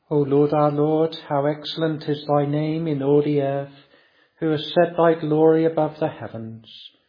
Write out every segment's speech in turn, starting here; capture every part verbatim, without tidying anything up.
O Lord our Lord, how excellent is thy name in all the earth, who has set thy glory above the heavens.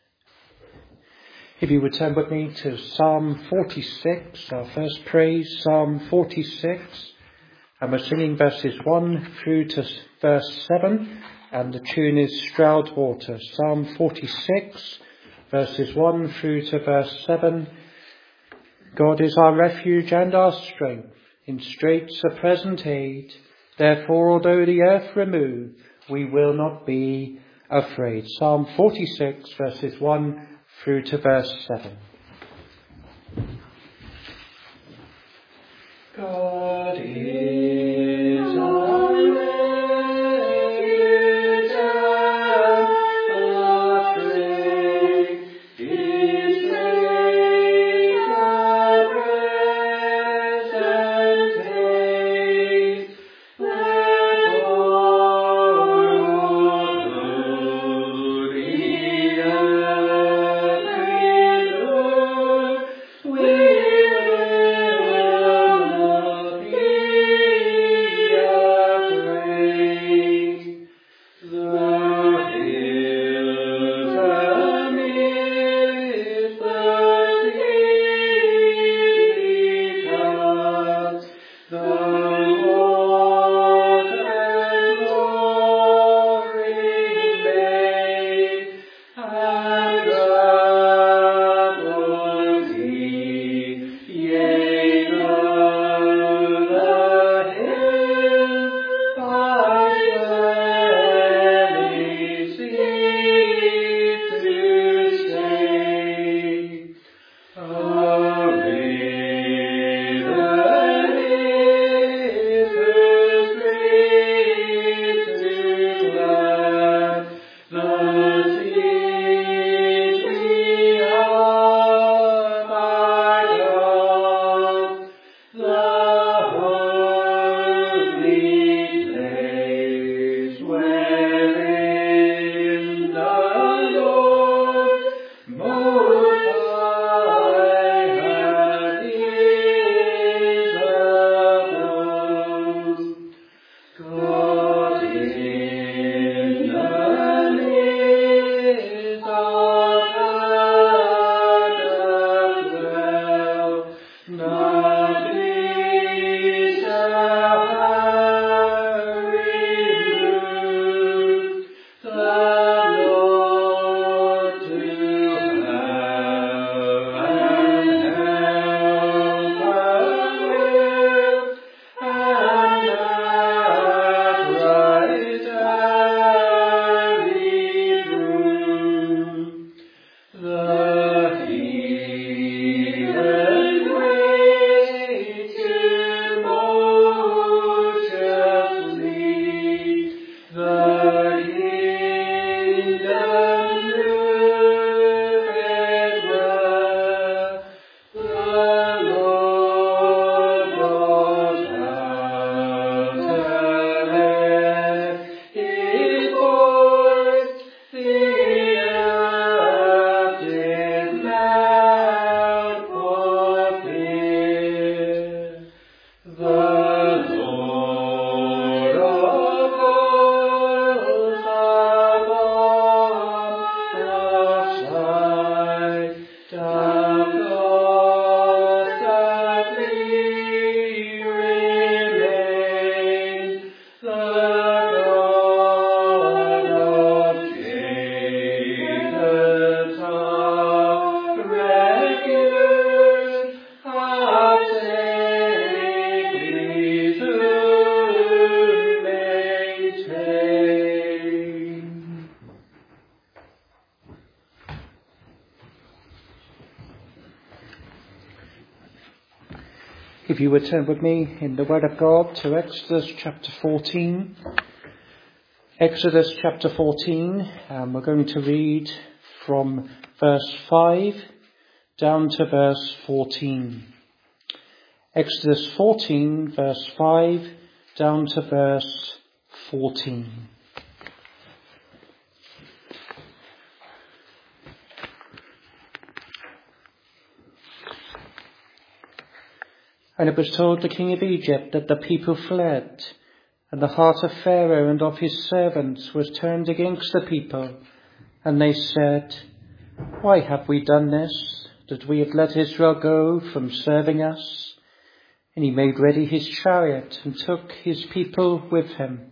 If you would turn with me to Psalm forty-six, our first praise, Psalm forty-six, and we're singing verses one through to verse seven, and the tune is Stroudwater. Psalm forty-six, verses one through to verse seven. God is our refuge and our strength, in straits a present aid. Therefore, although the earth remove, we will not be afraid. Psalm forty-six, verses one through to verse seven. God is our refuge and our strength, His grace and present aid. Therefore, although the earth remove, we If you would turn with me in the Word of God to Exodus chapter fourteen. Exodus chapter fourteen, and we're going to read from verse five down to verse fourteen. Exodus fourteen, verse five down to verse fourteen. And it was told the king of Egypt that the people fled, and the heart of Pharaoh and of his servants was turned against the people. And they said, why have we done this, that we have let Israel go from serving us? And he made ready his chariot and took his people with him.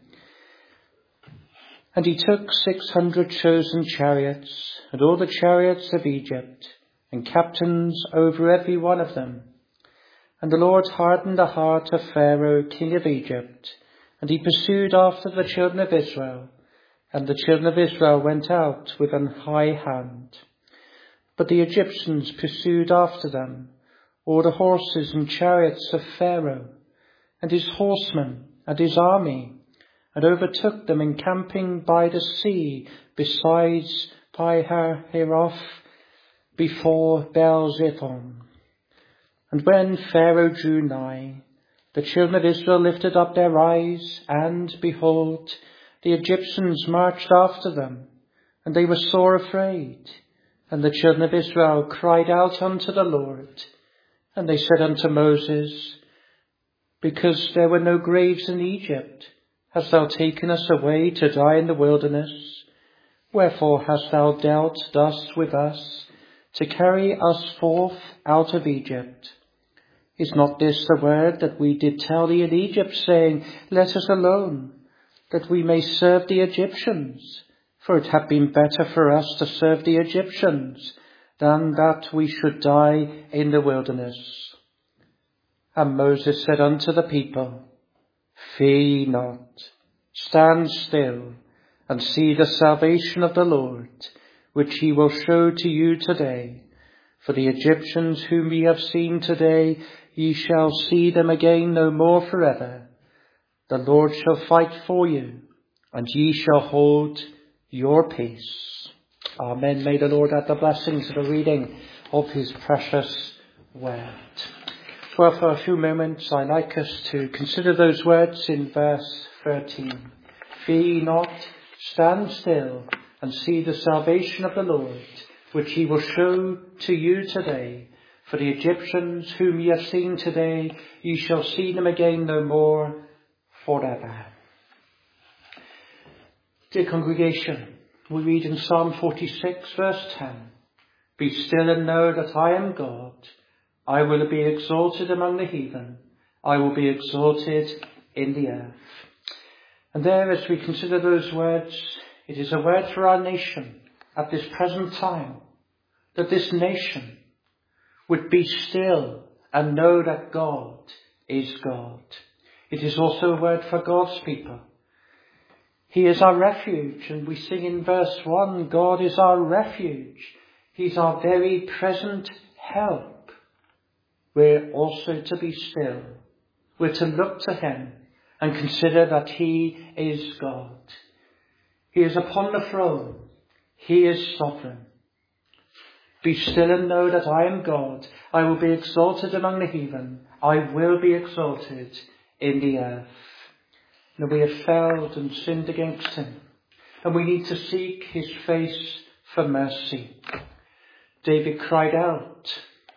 And he took six hundred chosen chariots, and all the chariots of Egypt, and captains over every one of them. And the Lord hardened the heart of Pharaoh, king of Egypt, and he pursued after the children of Israel. And the children of Israel went out with an high hand. But the Egyptians pursued after them, all the horses and chariots of Pharaoh, and his horsemen and his army, and overtook them encamping by the sea, besides Pi-hahiroth, before Baal-zephon. And when Pharaoh drew nigh, the children of Israel lifted up their eyes, and behold, the Egyptians marched after them, and they were sore afraid. And the children of Israel cried out unto the Lord, and they said unto Moses, because there were no graves in Egypt, hast thou taken us away to die in the wilderness? Wherefore hast thou dealt thus with us, to carry us forth out of Egypt? Is not this the word that we did tell thee in Egypt, saying, let us alone, that we may serve the Egyptians? For it had been better for us to serve the Egyptians, than that we should die in the wilderness. And Moses said unto the people, fear ye not, stand still, and see the salvation of the Lord, which he will show to you today. For the Egyptians whom ye have seen today, ye shall see them again no more forever. The Lord shall fight for you, and ye shall hold your peace. Amen. May the Lord add the blessings of the reading of his precious word. Well, for a few moments, I'd like us to consider those words in verse thirteen. Fear ye not, stand still, and see the salvation of the Lord, which he will show to you today. For the Egyptians whom ye have seen today, ye shall see them again no more forever. Dear congregation, we read in Psalm forty-six verse ten, be still and know that I am God. I will be exalted among the heathen. I will be exalted in the earth. And there, as we consider those words, it is a word for our nation at this present time, that this nation would be still and know that God is God. It is also a word for God's people. He is our refuge, and we sing in verse one, God is our refuge. He's our very present help. We're also to be still. We're to look to him and consider that he is God. He is upon the throne. He is sovereign. Be still and know that I am God. I will be exalted among the heathen. I will be exalted in the earth. Now we have failed and sinned against him, and we need to seek his face for mercy. David cried out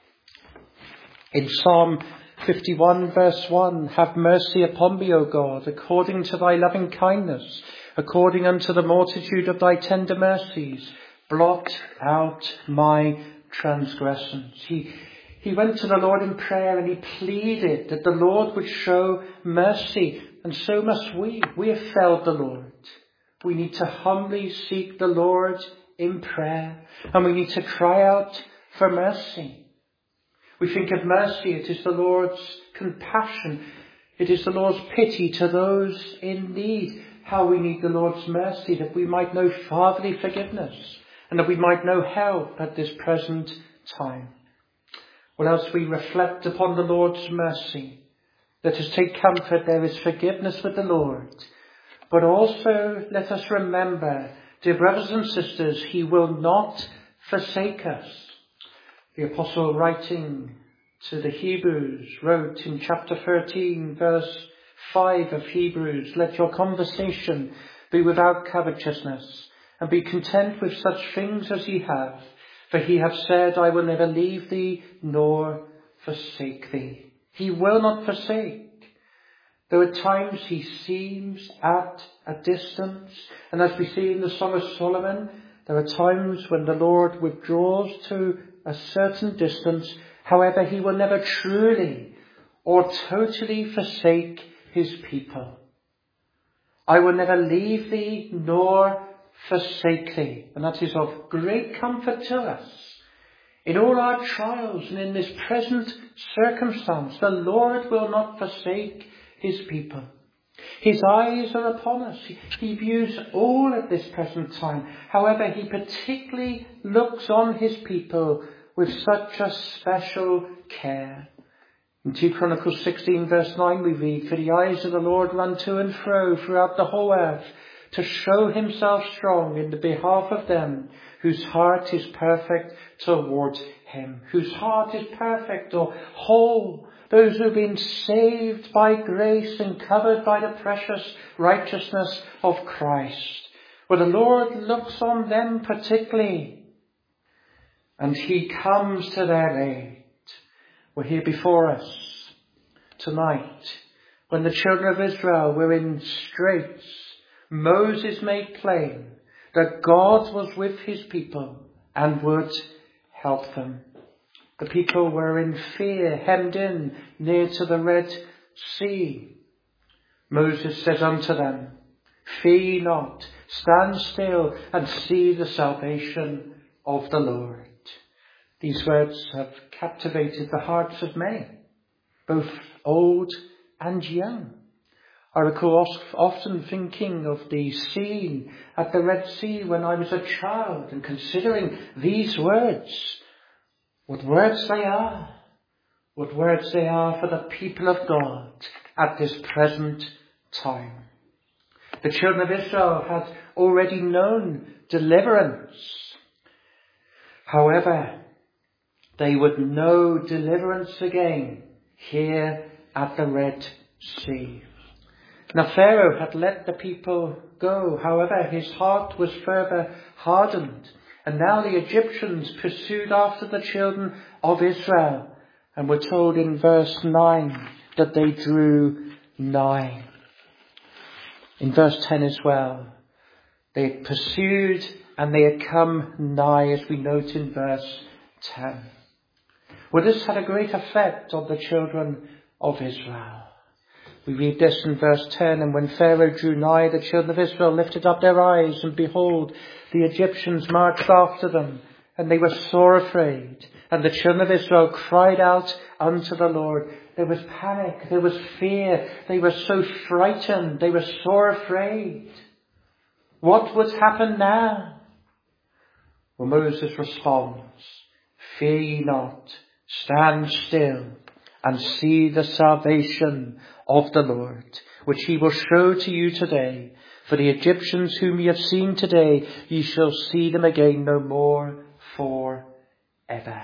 in Psalm fifty-one verse one, have mercy upon me, O God, according to thy loving kindness, according unto the multitude of thy tender mercies, blot out my transgressions. He, he went to the Lord in prayer, and he pleaded that the Lord would show mercy, and so must we. We have failed the Lord. We need to humbly seek the Lord in prayer, and we need to cry out for mercy. We think of mercy, it is the Lord's compassion. It is the Lord's pity to those in need. How we need the Lord's mercy, that we might know fatherly forgiveness, and that we might know help at this present time. Well, as we reflect upon the Lord's mercy, let us take comfort there is forgiveness with the Lord. But also let us remember, dear brothers and sisters, he will not forsake us. The apostle, writing to the Hebrews, wrote in chapter thirteen verse five of Hebrews, let your conversation be without covetousness, and be content with such things as ye have. For he hath said, I will never leave thee nor forsake thee. He will not forsake. Though at times he seems at a distance, and as we see in the Song of Solomon, there are times when the Lord withdraws to a certain distance. However, he will never truly or totally forsake his people. I will never leave thee nor forsake thee. And that is of great comfort to us. In all our trials and in this present circumstance, the Lord will not forsake his people. His eyes are upon us. He views all at this present time. However, he particularly looks on his people with such a special care. In two Chronicles sixteen verse nine we read, "For the eyes of the Lord run to and fro throughout the whole earth, to show himself strong in the behalf of them whose heart is perfect towards him." Whose heart is perfect or whole. Those who have been saved by grace and covered by the precious righteousness of Christ. Well, the Lord looks on them particularly, and he comes to their aid. We're here before us tonight. When the children of Israel were in straits, Moses made plain that God was with his people and would help them. The people were in fear, hemmed in near to the Red Sea. Moses says unto them, "Fear not, stand still and see the salvation of the Lord." These words have captivated the hearts of many, both old and young. I recall often thinking of the scene at the Red Sea when I was a child and considering these words. What words they are. What words they are for the people of God at this present time. The children of Israel had already known deliverance. However, they would know deliverance again here at the Red Sea. Now Pharaoh had let the people go. However, his heart was further hardened. And now the Egyptians pursued after the children of Israel. And we're told in verse nine that they drew nigh. In verse ten as well. They had pursued and they had come nigh, as we note in verse ten. Well, this had a great effect on the children of Israel. We read this in verse ten, "And when Pharaoh drew nigh, the children of Israel lifted up their eyes, and behold, the Egyptians marched after them, and they were sore afraid. And the children of Israel cried out unto the Lord." There was panic, there was fear, they were so frightened, they were sore afraid. What would happen now? Well, Moses responds, "Fear ye not, stand still, and see the salvation of the Lord, which he will show to you today. For the Egyptians whom ye have seen today, ye shall see them again no more forever."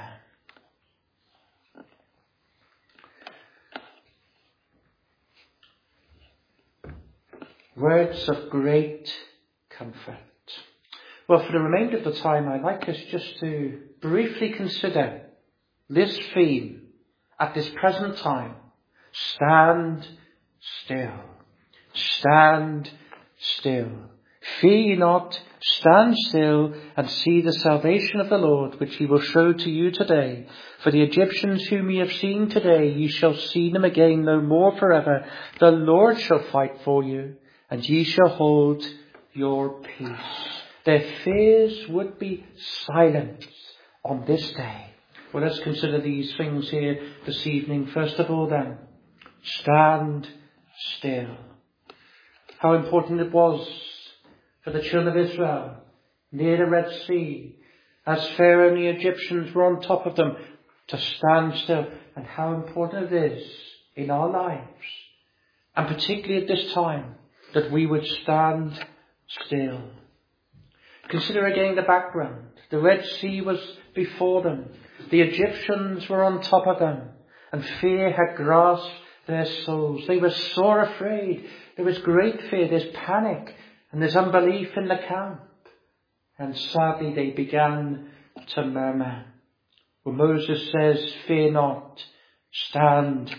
Words of great comfort. Well, for the remainder of the time, I'd like us just to briefly consider this theme at this present time. Stand still. Stand still. Fear ye not, stand still, and see the salvation of the Lord, which he will show to you today. For the Egyptians whom ye have seen today, ye shall see them again no more forever. The Lord shall fight for you, and ye shall hold your peace. Their fears would be silenced on this day. Well, let's consider these things here this evening. First of all then, stand still. How important it was for the children of Israel near the Red Sea, as Pharaoh and the Egyptians were on top of them, to stand still. And how important it is in our lives, and particularly at this time, that we would stand still. Consider again the background. The Red Sea was before them. The Egyptians were on top of them, and fear had grasped their souls. They were sore afraid. There was great fear. There's panic and there's unbelief in the camp. And sadly they began to murmur. Well, Moses says, "Fear not, stand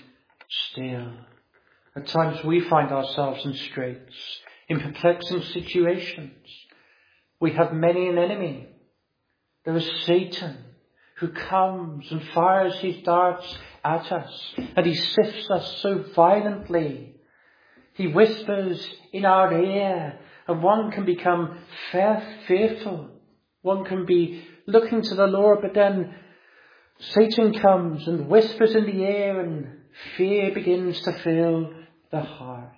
still. At times we find ourselves in straits, in perplexing situations. We have many an enemy. There is Satan, who comes and fires his darts at us, and he sifts us so violently. He whispers in our ear, and one can become fair, fearful. One can be looking to the Lord, but then Satan comes and whispers in the ear, and fear begins to fill the heart.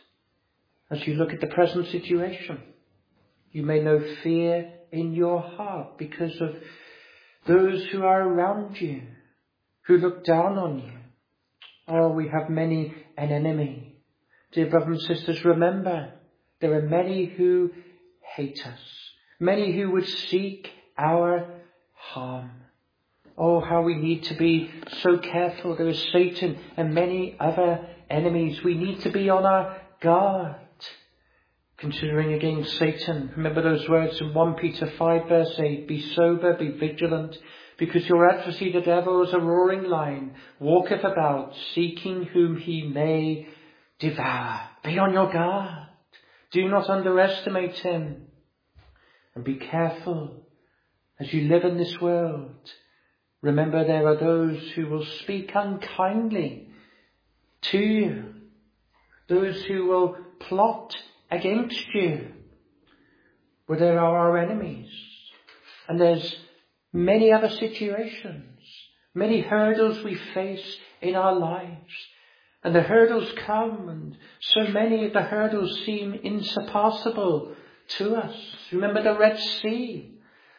As you look at the present situation, you may know fear in your heart because of those who are around you, who look down on you. Oh, we have many an enemy. Dear brothers and sisters, remember, there are many who hate us, many who would seek our harm. Oh, how we need to be so careful. There is Satan and many other enemies. We need to be on our guard. Considering again Satan, remember those words in First Peter five verse eight, be sober, be vigilant, because your adversary the devil is a roaring lion, walketh about, seeking whom he may devour. Be on your guard. Do not underestimate him. And be careful as you live in this world. Remember, there are those who will speak unkindly to you. Those who will plot against you. But there are our enemies. And there's many other situations, many hurdles we face in our lives. And the hurdles come, and so many of the hurdles seem insurpassable to us. Remember the Red Sea.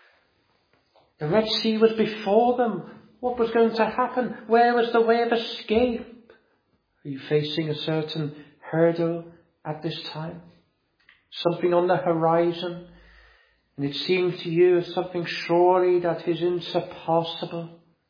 The Red Sea was before them. What was going to happen? Where was the way of escape? Are you facing a certain hurdle at this time? Something on the horizon, and it seems to you as something surely that is insurpassable.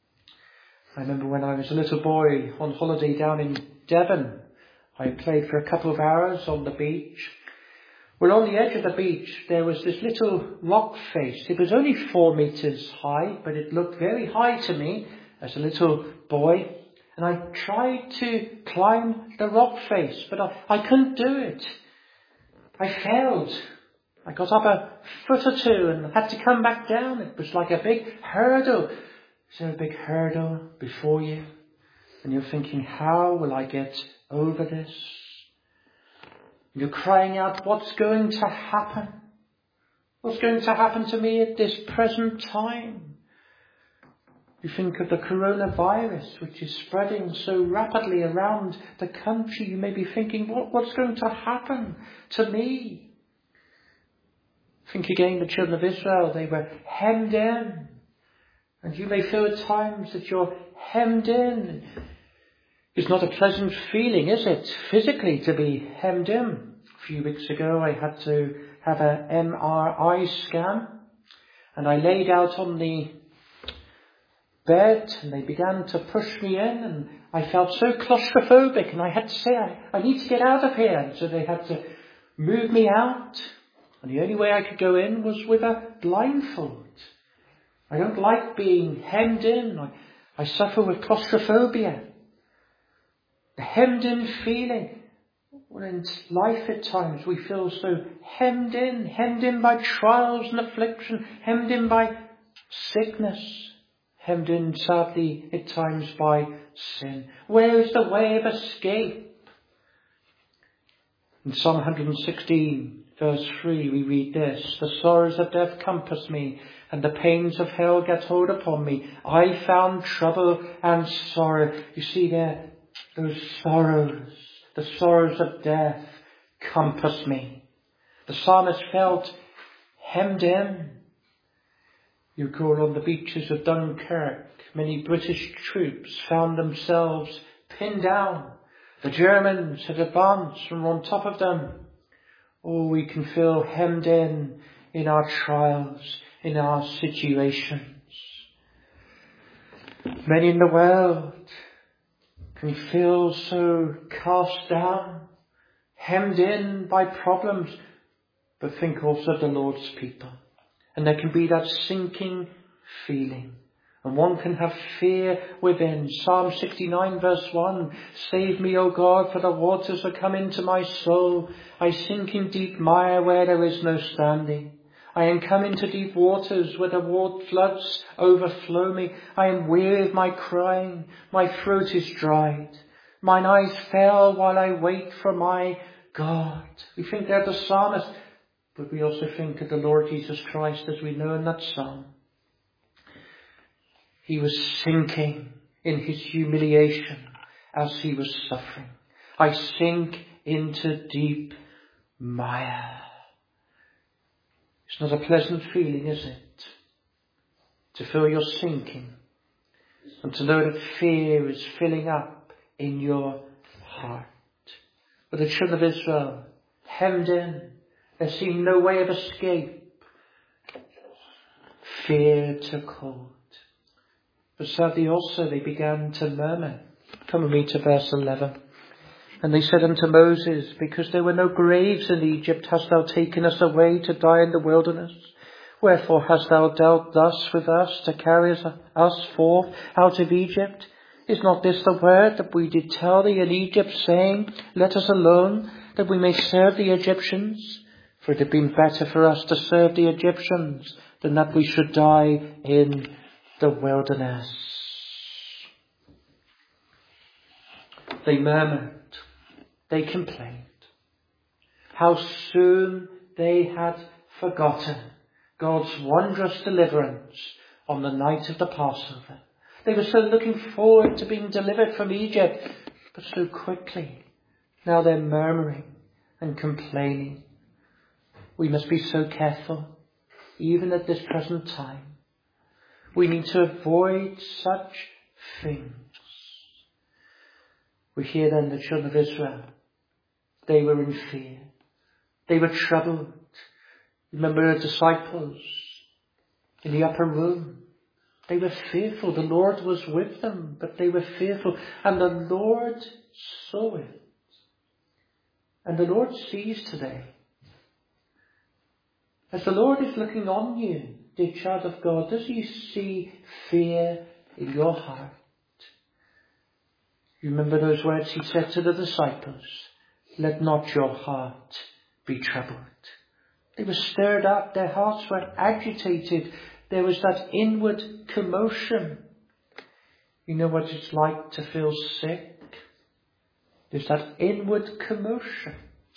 I remember when I was a little boy on holiday down in Devon, I played for a couple of hours on the beach. Well, on the edge of the beach, there was this little rock face. It was only four meters high, but it looked very high to me as a little boy. And I tried to climb the rock face, but I, I couldn't do it. I failed. I got up a foot or two and had to come back down. It was like a big hurdle. Is there a big hurdle before you? And you're thinking, how will I get over this? You're crying out, what's going to happen? What's going to happen to me at this present time? You think of the coronavirus, which is spreading so rapidly around the country. You may be thinking, what, what's going to happen to me? Think again, the children of Israel, they were hemmed in. And you may feel at times that you're hemmed in. It's not a pleasant feeling, is it, physically to be hemmed in? A few weeks ago I had to have an M R I scan, and I laid out on the bed and they began to push me in, and I felt so claustrophobic, and I had to say, I, I need to get out of here. And so they had to move me out, and the only way I could go in was with a blindfold. I don't like being hemmed in. I, I suffer with claustrophobia. The hemmed in feeling. Well, in life at times we feel so hemmed in, hemmed in by trials and affliction, hemmed in by sickness, hemmed in sadly at times by sin. Where is the way of escape? In Psalm one sixteen verse three we read this, the sorrows of death compass me, and the pains of hell get hold upon me. I found trouble and sorrow. You see there, those sorrows, the sorrows of death compass me. The psalmist felt hemmed in. You recall on the beaches of Dunkirk, many British troops found themselves pinned down. The Germans had advanced and were on top of them. Oh, we can feel hemmed in in our trials, in our situations. Many in the world can feel so cast down, hemmed in by problems, but think also of the Lord's people. And there can be that sinking feeling. And one can have fear within. Psalm sixty-nine verse one, save me, O God, for the waters are come into my soul. I sink in deep mire where there is no standing. I am come into deep waters where the water floods overflow me. I am weary of my crying. My throat is dried. Mine eyes fail while I wait for my God. We think they're the psalmist, but we also think of the Lord Jesus Christ as we know in that psalm. He was sinking in his humiliation as he was suffering. I sink into deep mire. It's not a pleasant feeling, is it? To feel you're sinking and to know that fear is filling up in your heart. But the children of Israel, hemmed in, there seemed no way of escape. Fear took hold. But sadly also they began to murmur. Come with me to verse eleven. And they said unto Moses, because there were no graves in Egypt, hast thou taken us away to die in the wilderness? Wherefore hast thou dealt thus with us to carry us forth out of Egypt? Is not this the word that we did tell thee in Egypt, saying, let us alone, that we may serve the Egyptians? For it had been better for us to serve the Egyptians than that we should die in the wilderness. They murmured. They complained. How soon they had forgotten God's wondrous deliverance on the night of the Passover. They were so looking forward to being delivered from Egypt, but so quickly. Now they're murmuring and complaining. We must be so careful, even at this present time. We need to avoid such things. We hear then the children of Israel. They were in fear. They were troubled. Remember the disciples in the upper room. They were fearful. The Lord was with them, but they were fearful. And the Lord saw it. And the Lord sees today. As the Lord is looking on you, dear child of God, does he see fear in your heart? You remember those words he said to the disciples, let not your heart be troubled. They were stirred up, their hearts were agitated. There was that inward commotion. You know what it's like to feel sick? There's that inward commotion.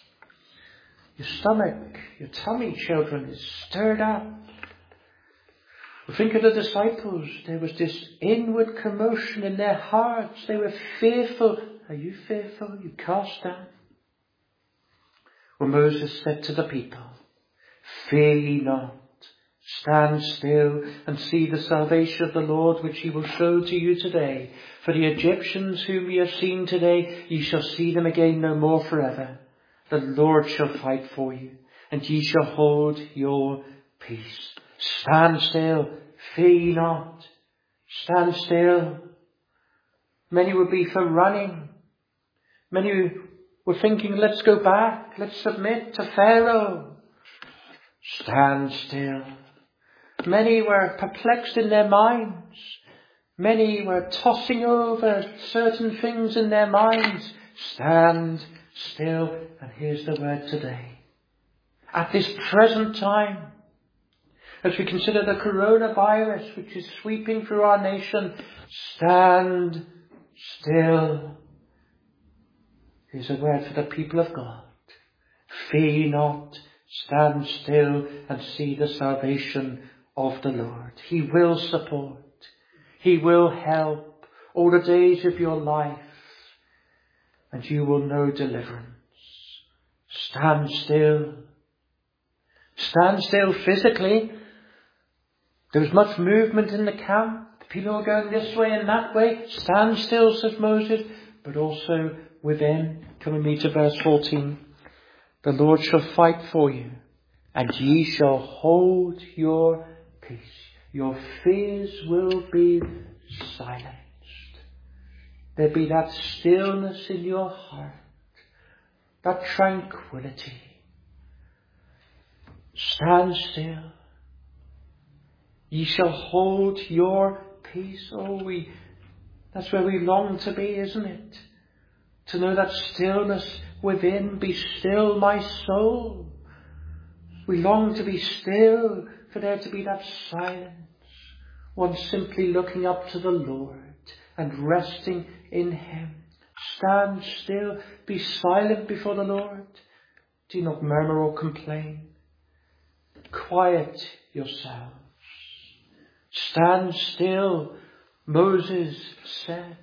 Your stomach, your tummy, children, is stirred up. Think of the disciples. There was this inward commotion in their hearts. They were fearful. Are you fearful? Are you cast down? Well, Moses said to the people, fear ye not. Stand still and see the salvation of the Lord, which he will show to you today. For the Egyptians whom ye have seen today, ye shall see them again no more forever. The Lord shall fight for you, and ye shall hold your peace. Stand still, fear ye not. Stand still. Many would be for running. Many were thinking, let's go back, let's submit to Pharaoh. Stand still. Many were perplexed in their minds. Many were tossing over certain things in their minds. Stand still. And here's the word today. At this present time, as we consider the coronavirus which is sweeping through our nation, stand still. Here's a word for the people of God. Fear ye not, stand still and see the salvation of the Lord. He will support. He will help all the days of your life, and you will know deliverance. Stand still. Stand still physically. There was much movement in the camp. People were going this way and that way. Stand still, says Moses, but also within. Come with me to verse fourteen. The Lord shall fight for you, and ye shall hold your peace. Your fears will be silenced. There be that stillness in your heart, that tranquility. Stand still. Ye shall hold your peace. Oh, we, that's where we long to be, isn't it? To know that stillness within. Be still, my soul. We long to be still, for there to be that silence. One simply looking up to the Lord and resting in Him. Stand still, be silent before the Lord. Do not murmur or complain. Quiet yourselves. Stand still, Moses said.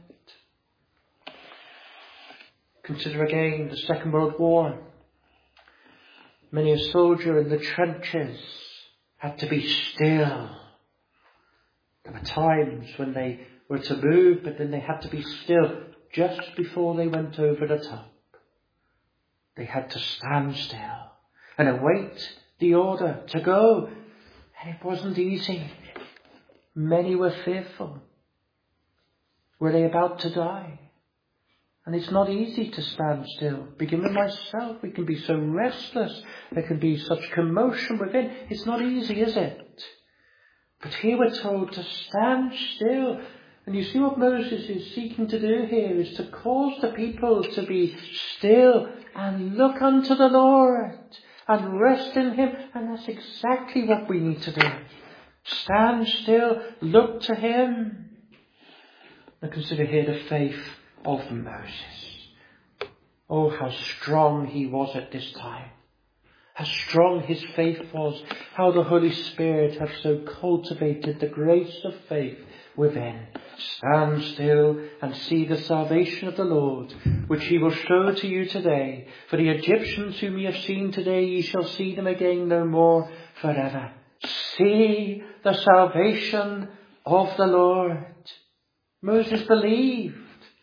Consider again the Second World War. Many a soldier in the trenches had to be still. There were times when they were to move, but then they had to be still just before they went over the top. They had to stand still and await the order to go. And it wasn't easy. Many were fearful. Were they about to die? And it's not easy to stand still. Begin with myself. We can be so restless. There can be such commotion within. It's not easy, is it? But here we're told to stand still. And you see what Moses is seeking to do here is to cause the people to be still and look unto the Lord and rest in Him. And that's exactly what we need to do. Stand still, look to Him. And consider here the faith of Moses. Oh, how strong he was at this time. How strong his faith was. How the Holy Spirit has so cultivated the grace of faith within. Stand still and see the salvation of the Lord, which He will show to you today. For the Egyptians whom ye have seen today, ye shall see them again no more forever. See the salvation of the Lord. Moses believed.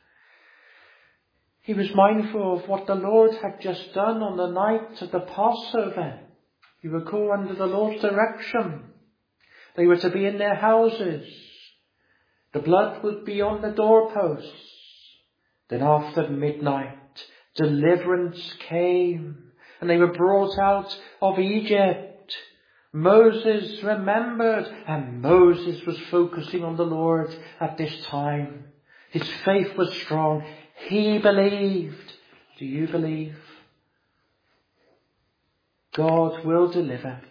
He was mindful of what the Lord had just done on the night of the Passover. You recall, under the Lord's direction, they were to be in their houses. The blood would be on the doorposts. Then after midnight, deliverance came, and they were brought out of Egypt. Moses remembered, and Moses was focusing on the Lord at this time. His faith was strong. He believed. Do you believe? God will deliver.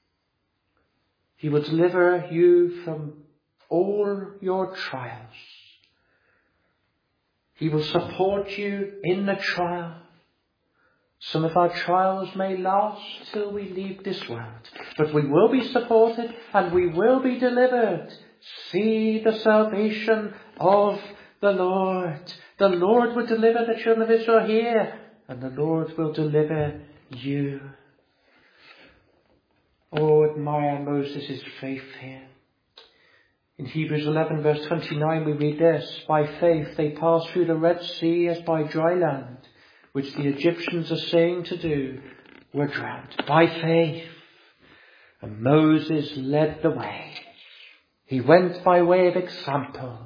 He will deliver you from all your trials. He will support you in the trial. Some of our trials may last till we leave this world, but we will be supported and we will be delivered. See the salvation of the Lord. The Lord will deliver the children of Israel here, and the Lord will deliver you. Oh, admire Moses' faith here. In Hebrews eleven verse twenty-nine we read this: by faith they passed through the Red Sea as by dry land, which the Egyptians are saying to do, were drowned. By faith. And Moses led the way. He went by way of example.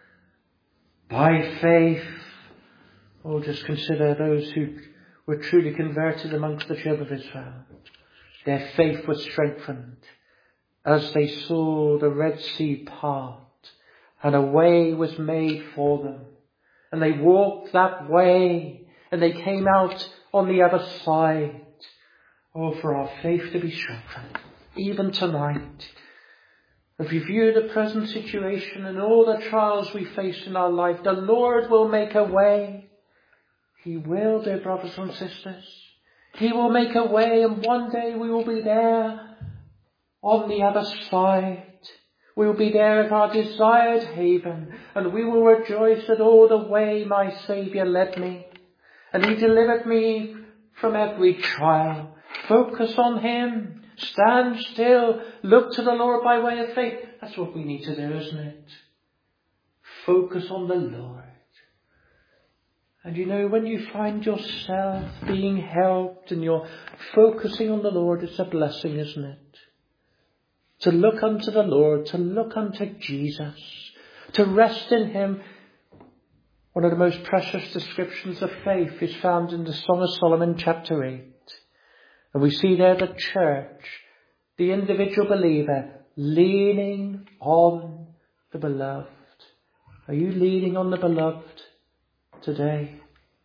By faith. Oh, just consider those who were truly converted amongst the children of Israel. Their faith was strengthened as they saw the Red Sea part, and a way was made for them. And they walked that way, and they came out on the other side. Oh, for our faith to be strengthened, even tonight. If we view the present situation and all the trials we face in our life, the Lord will make a way. He will, dear brothers and sisters. He will make a way, and one day we will be there on the other side. We will be there at our desired haven, and we will rejoice that all the way my Saviour led me, and He delivered me from every trial. Focus on Him. Stand still. Look to the Lord by way of faith. That's what we need to do, isn't it? Focus on the Lord. And you know, when you find yourself being helped and you're focusing on the Lord, it's a blessing, isn't it? To look unto the Lord, to look unto Jesus, to rest in Him. One of the most precious descriptions of faith is found in the Song of Solomon chapter eight. And we see there the church, the individual believer, leaning on the beloved. Are you leaning on the beloved today?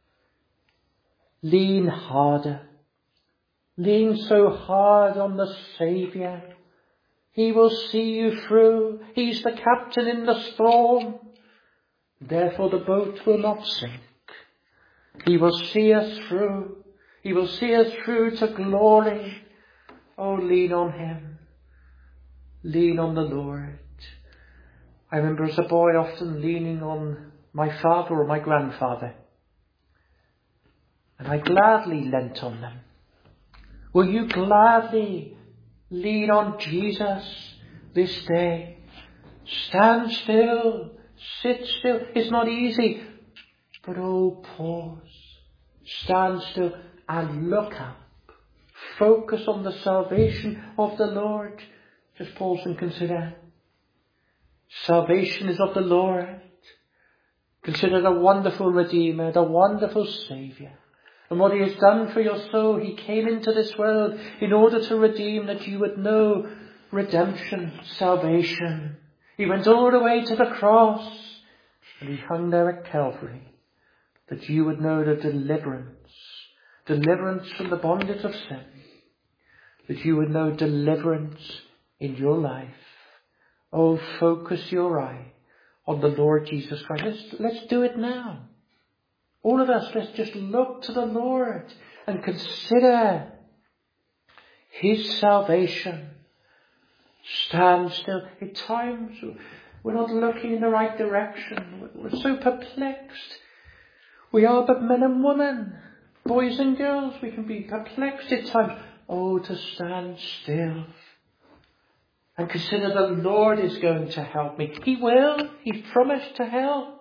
Lean harder. Lean so hard on the Saviour. He will see you through. He's the captain in the storm. Therefore the boat will not sink. He will see us through. He will see us through to glory. Oh, lean on Him. Lean on the Lord. I remember as a boy often leaning on my father or my grandfather. And I gladly leant on them. Will you gladly lean on Jesus this day? Stand still. Sit still. It's not easy. But oh, pause. Stand still and look up. Focus on the salvation of the Lord. Just pause and consider. Salvation is of the Lord. Consider the wonderful Redeemer, the wonderful Saviour. And what He has done for your soul. He came into this world in order to redeem, that you would know redemption, salvation. He went all the way to the cross and He hung there at Calvary, that you would know the deliverance, deliverance from the bondage of sin, that you would know deliverance in your life. Oh, focus your eye on the Lord Jesus Christ. Let's, let's do it now. All of us, let's just look to the Lord and consider His salvation. Stand still. At times we're not looking in the right direction. We're so perplexed. We are but men and women, boys and girls. We can be perplexed at times. Oh, to stand still and consider the Lord is going to help me. He will. He's promised to help.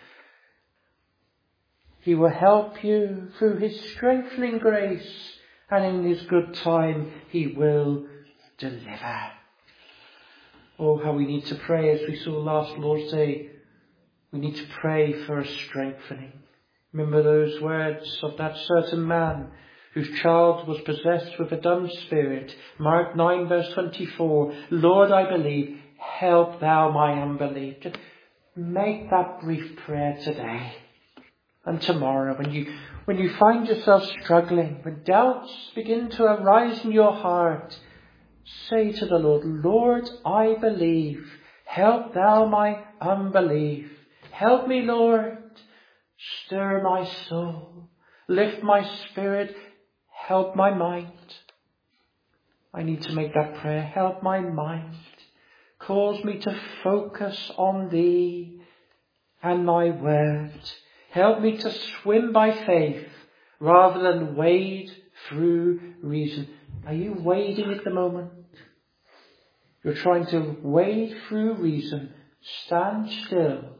He will help you through His strengthening grace, and in His good time He will deliver. Oh, how we need to pray, as we saw last Lord's Day. We need to pray for a strengthening. Remember those words of that certain man whose child was possessed with a dumb spirit. Mark nine verse twenty-four. Lord, I believe, help thou my unbelief. Just make that brief prayer today. And tomorrow, when you when you find yourself struggling, when doubts begin to arise in your heart, say to the Lord, Lord, I believe. Help thou my unbelief. Help me, Lord. Stir my soul. Lift my spirit. Help my mind. I need to make that prayer. Help my mind. Cause me to focus on Thee and Thy word. Help me to swim by faith rather than wade through reason. Are you wading at the moment? You're trying to wade through reason. Stand still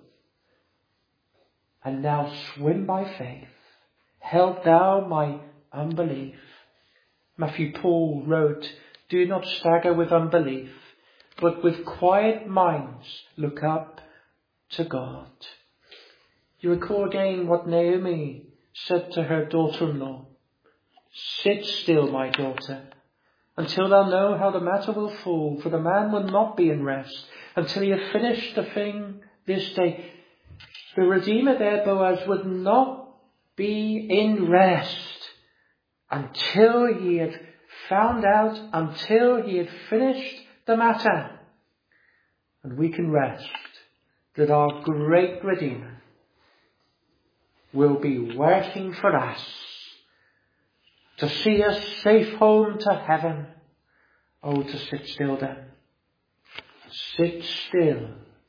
and now swim by faith. Help thou my unbelief. Matthew Paul wrote, do not stagger with unbelief, but with quiet minds look up to God. You recall again what Naomi said to her daughter-in-law. Sit still, my daughter, until thou know how the matter will fall, for the man will not be in rest until he have finished the thing this day. The Redeemer there, Boaz, would not be in rest until he had found out, until he had finished the matter. And we can rest that our great Redeemer will be working for us to see us safe home to heaven. Oh, to sit still then. Sit still.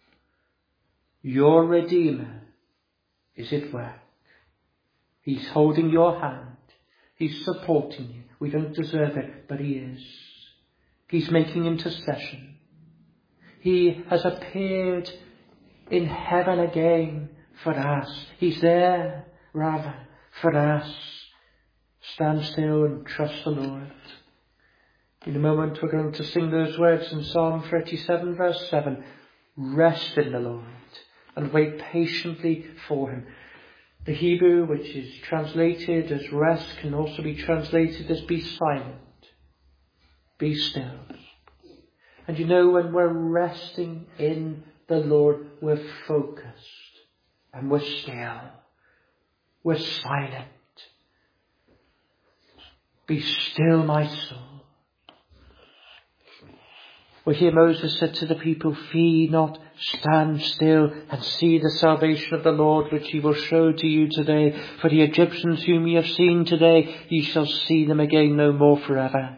Your Redeemer is at work. He's holding your hand. He's supporting you. We don't deserve it, but He is. He's making intercession. He has appeared in heaven again for us. He's there, rather, for us. Stand still and trust the Lord. In a moment we're going to sing those words in Psalm thirty-seven verse seven. Rest in the Lord and wait patiently for Him. The Hebrew, which is translated as rest, can also be translated as be silent. Be still. And you know, when we're resting in the the Lord, we're focused and we're still. We're silent. Be still, my soul. We hear Moses said to the people, fear not, stand still and see the salvation of the Lord, which he will show to you today. For the Egyptians whom ye have seen today, ye shall see them again no more forever.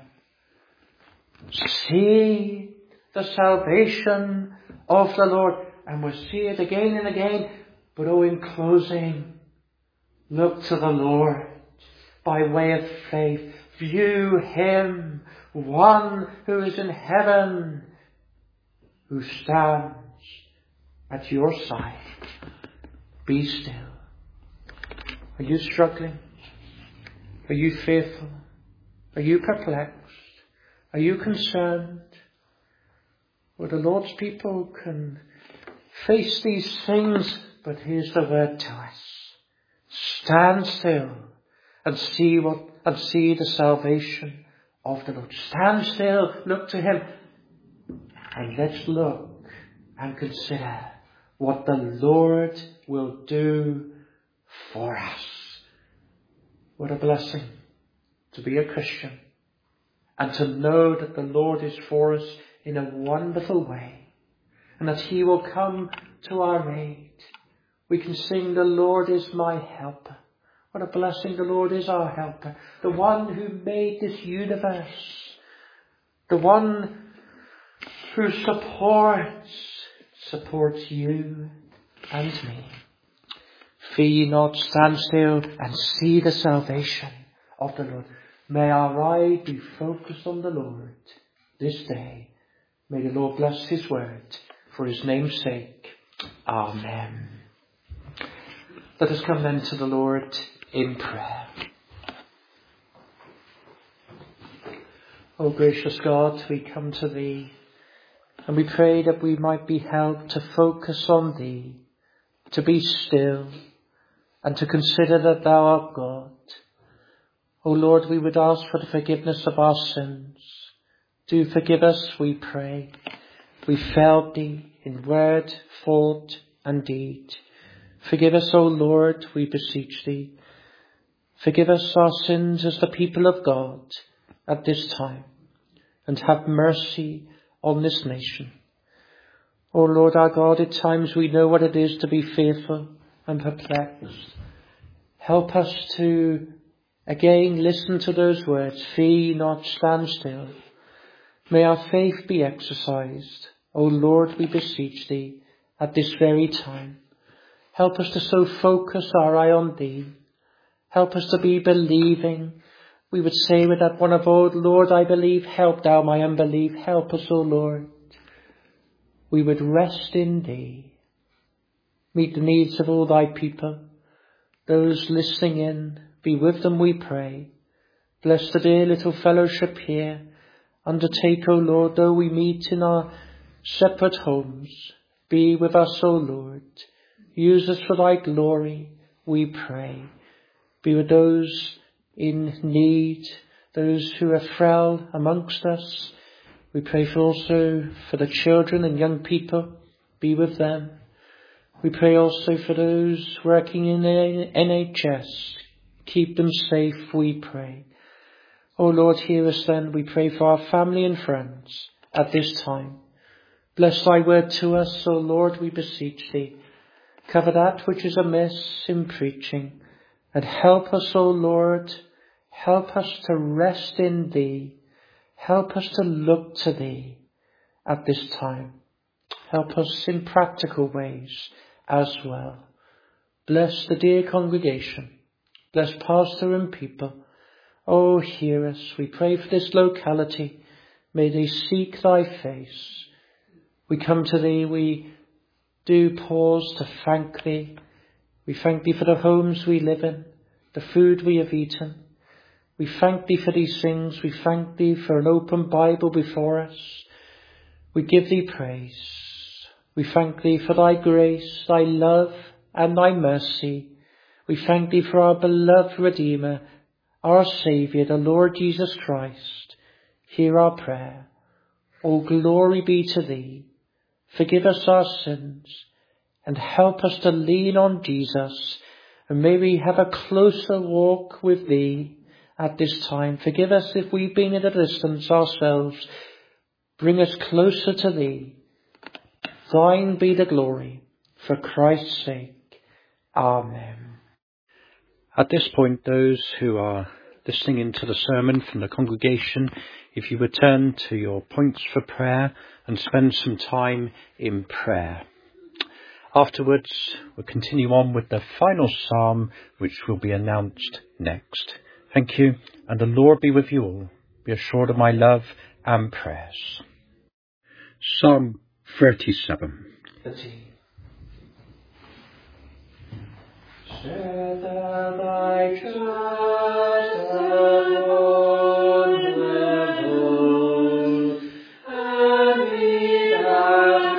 See the salvation of the Lord. And we'll see it again and again. But oh, in closing, look to the Lord by way of faith. View him, one who is in heaven, who stands at your side. Be still. Are you struggling? Are you fearful? Are you perplexed? Are you concerned? Well, the Lord's people can face these things, but here's the word to us. Stand still and see what and see the salvation of the Lord. Stand still, look to him, and let's look and consider what the Lord will do for us. What a blessing to be a Christian and to know that the Lord is for us in a wonderful way, and that he will come to our aid. We can sing, the Lord is my helper. What a blessing, the Lord is our helper. The one who made this universe. The one who supports, supports you and me. Fear not, stand still and see the salvation of the Lord. May our eye be focused on the Lord this day. May the Lord bless his word for his name's sake. Amen. Let us come then to the Lord in prayer. O gracious God, we come to thee, and we pray that we might be helped to focus on thee, to be still, and to consider that thou art God. O Lord, we would ask for the forgiveness of our sins. Do forgive us, we pray. We failed thee in word, thought, and deed. Forgive us, O Lord, we beseech thee. Forgive us our sins as the people of God at this time, and have mercy on this nation. O Lord our God, at times we know what it is to be fearful and perplexed. Help us to again listen to those words, fear not, stand still. May our faith be exercised. O Lord, we beseech thee at this very time. Help us to so focus our eye on thee. Help us to be believing. We would say with that one of old, Lord, I believe, help thou my unbelief. Help us, O Lord. We would rest in thee. Meet the needs of all thy people. Those listening in, be with them, we pray. Bless the dear little fellowship here. Undertake, O Lord, though we meet in our separate homes. Be with us, O Lord. Use us for thy glory, we pray. Be with those in need, those who are frail amongst us. We pray for also for the children and young people. Be with them. We pray also for those working in N H S. Keep them safe, we pray. O Lord, hear us then. We pray for our family and friends at this time. Bless thy word to us, O Lord, we beseech thee. Cover that which is amiss in preaching, and help us, O Lord, help us to rest in thee. Help us to look to thee at this time. Help us in practical ways as well. Bless the dear congregation. Bless pastor and people. Oh, hear us. We pray for this locality. May they seek thy face. We come to thee. We do pause to thank thee. We thank thee for the homes we live in, the food we have eaten. We thank thee for these things. We thank thee for an open Bible before us. We give thee praise. We thank thee for thy grace, thy love, and thy mercy. We thank thee for our beloved Redeemer, our Saviour, the Lord Jesus Christ. Hear our prayer. All glory be to thee, forgive us our sins, and help us to lean on Jesus. And may we have a closer walk with thee at this time. Forgive us if we've been at a distance ourselves. Bring us closer to thee. Thine be the glory, for Christ's sake. Amen. At this point, those who are listening into the sermon from the congregation, if you would turn to your points for prayer and spend some time in prayer. Afterwards, we'll continue on with the final psalm, which will be announced next. Thank you, and the Lord be with you all. Be assured of my love and prayers. Psalm thirty-seven. thirty. Set thou thy trust upon the Lord, and be thou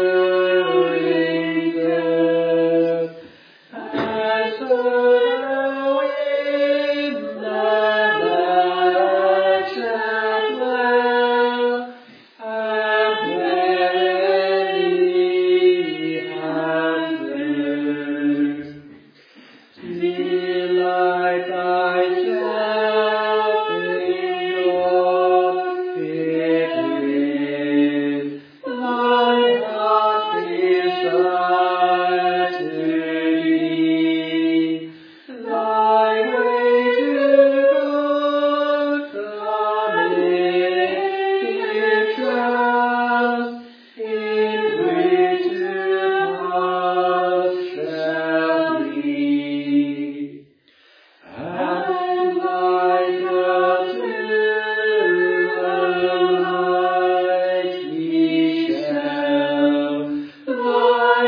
doing good, as thou in the land shalt dwell, and wherein he hath learned. Delight thyself in God, with thine heart desire to thee. Thy way to God, commit trust, in which to pass shall be. And like unto the light he shall thy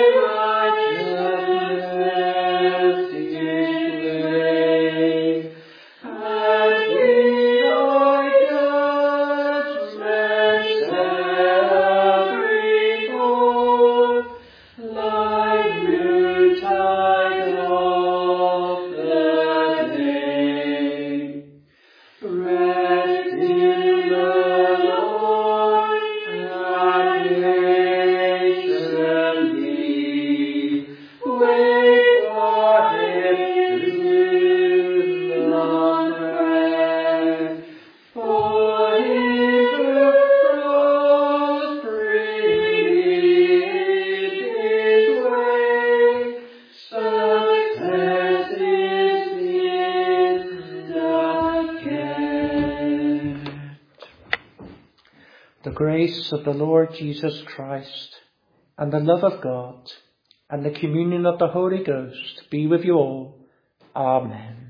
righteousness display, and in thy judgment shall bring forth thy new tide of the day. Rest in the Lord, and patiently wait for him to not fret. For him who prosperity in his way, success is in the get. The grace of the Lord Jesus Christ, and the love of God, and the communion of the Holy Ghost be with you all. Amen.